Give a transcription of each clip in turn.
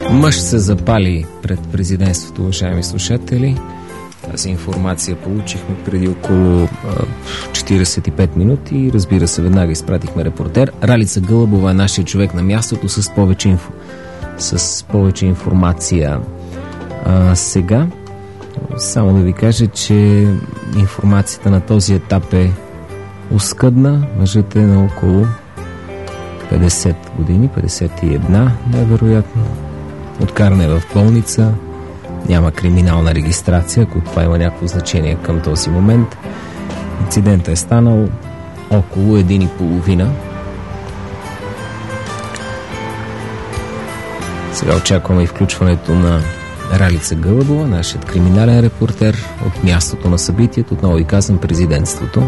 Мъж се запали пред президентството, уважаеми слушатели. Тази информация получихме преди около 45 минути. Разбира се, веднага изпратихме репортер. Ралица Гълъбова е нашия човек на мястото с повече информация. Сега само да ви кажа, че информацията на този етап е оскъдна. Мъжът е на около 50 години, 51 невероятно. Откаран е в болница. Няма криминална регистрация, ако това има някакво значение към този момент. Инцидентът е станал около 1:30. Сега очакваме и включването на Ралица Гълъбова, нашият криминален репортер от мястото на събитието, отново и казвам, президентството.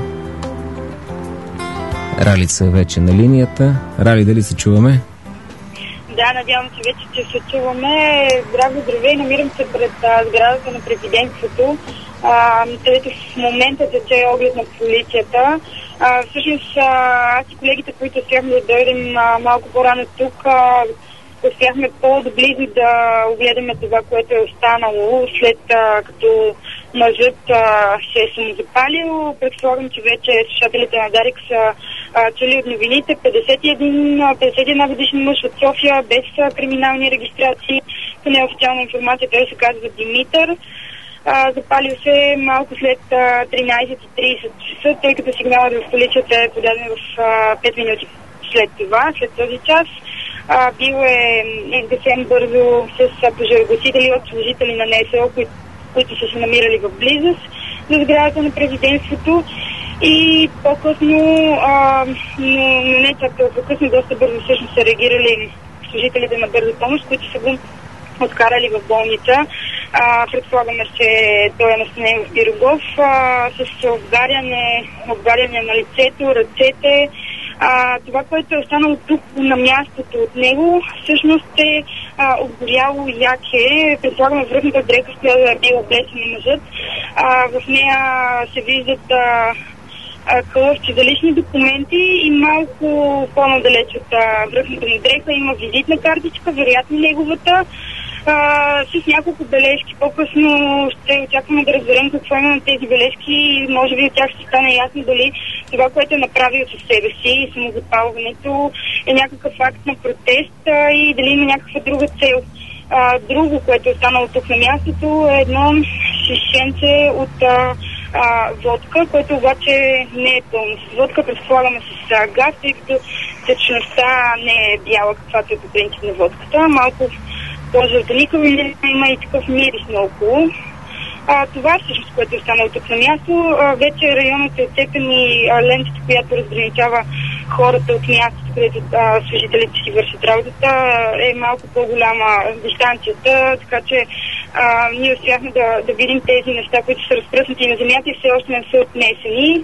Ралица е вече на линията. Рали, дали се чуваме? Да, надявам се вече, че се чуваме. Здраво, здравей, намирам се пред сградата на президентството, където в момента тече оглед на полицията. Всъщност, аз и колегите, които успяхме да дойдем малко по-рано тук, успяхме по-доблизо да огледаме това, което е останало, след като мъжът се е самозапалил. Предполагам, че вече слушателите на Дарик са чули от новините. 51 годишен мъж от София, без криминални регистрации. По неофициална информация той се казва Димитър. Запалил се малко след 13:30 часа, тъй като сигналът в полицията е подаден в 5 минути след това, след този час. Бил е гасен бързо с пожарогасители от служители на НСО, които са се намирали в близост за сградата на президентството. И по-късно, но не чак толкова късно, доста бързо всъщност са реагирали служителите на бърза помощ, които са го откарали в болница. Предполагаме, че той е настанен в Пирогов с обгаряне на лицето, ръцете. Това, което е останало тук на мястото от него, всъщност е обгоряло яке. Предполагаме, връхната дреха, с която е бил облечен на мъжът. В нея се виждат кълъвче за лични документи и малко по-надалеч от връхната му дреха има визитна картичка, вероятно неговата, с няколко бележки. По-късно ще очакваме да разберем какво има на тези бележки и може би от тях ще стане ясно дали това, което е направил със себе си, самозапалването, е някакъв акт на протест и дали има някаква друга цел. Друго, което е станало тук на мястото, е едно шишенце от водка, което обаче не е пълно с водка, предполагаме с газ, тъй като течността не е бяла, каквато е по принцип на водката. Малко по-жълтеникава, има и такъв мирис наоколо. Това всъщност, което е останало тук на място. Вече районът е оцепен и лентата, която разграничава хората от мястото, където служителите си вършат работата, е малко по-голяма дистанцията, така че ние успяхме да видим тези неща, които са разпръснати на земята и все още не са отнесени.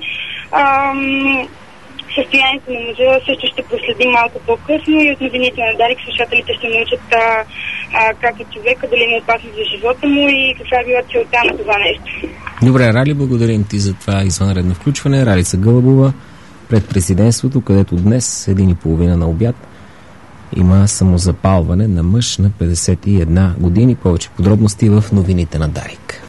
Състоянието на мъжа също ще проследим малко по-късно и от новините на Дарик слушателите ще научат как е човека, дали не е опасно за живота му и каква е била целта на това нещо. Добре, Рали, благодарим ти за това извънредно включване. Ралица Гълъбова пред президентството, където днес 1:30 на обяд има самозапалване на мъж на 51 години. Повече подробности в новините на Дарик.